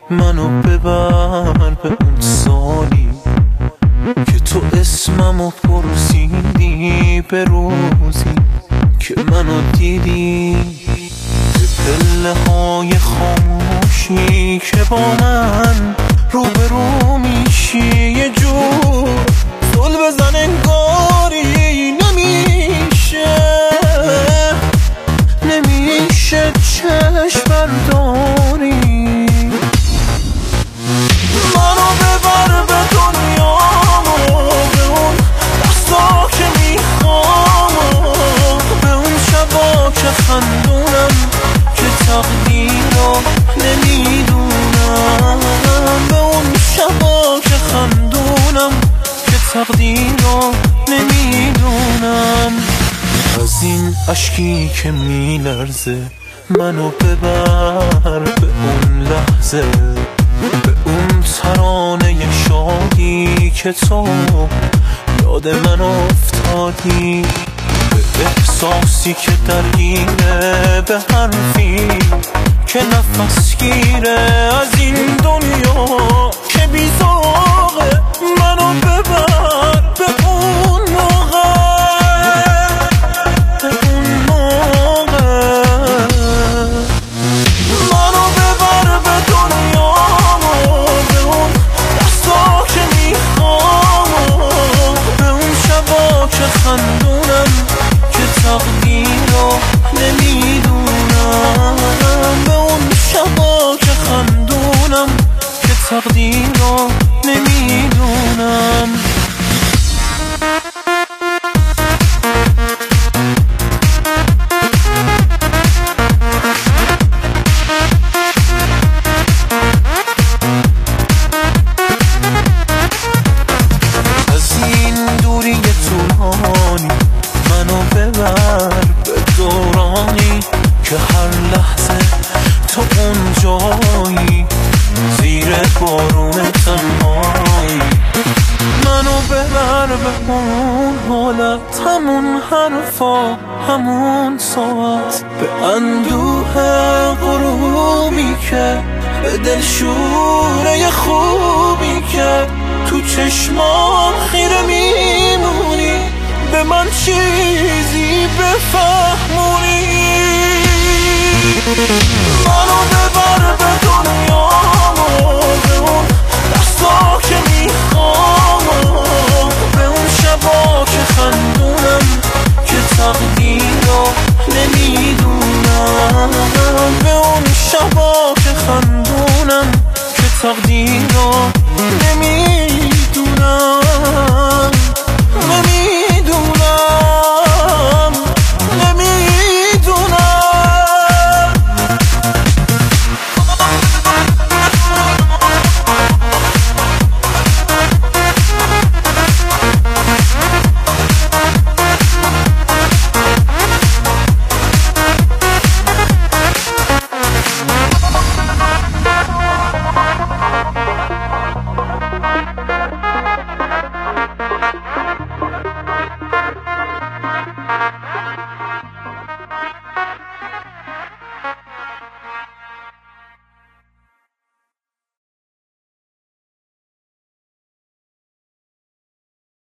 منو ببر به اون سالی که تو اسممو پرسیدی، به روزی که منو دیدی، به پله های خاموشی که با من روبرو میشی. یه جور زل بزن انگاری نمیشه چشم برداری. منو ببر به دنیامو، به اون دستا که میخوام، به اون شبا که خندونم که تقدیرو نمیدونم، به اون شبا که خندونم که تقدیرو نمیدونم. از این اشکی که میلرزه منو ببر به اون لحظه، به اون ترانه شادی که تو یاد من افتادی، به احساسی که درگیره، به حرفی که نفس گیره از این دنیا که بیزاغه. منو ببر به اون موقع، به اون موقع. منو ببر به دنیامو، به اون دستا که میخوام، به اون شبا که خندونم که تقدیرو نمیدونم، به اون شبا که خندونم که تقدیرو نمیدونم. از این دوری طولانی منو ببر به دورانی که هر لحظه تو اون جایی، زیر بارون تنهایی. منو ببر به اون حالت، همون حرفا، همون ساعت، به اندوه غروبی که به دل شوره خوبی که تو چشمام خیره میمونی، به من چیزی بفهمونی. منو ببر به دنیامو، به اون دستا که میخوام، به اون شبا که خندونم که تقدیرو نمیدونم، به اون شبا که خندونم که تقدیرو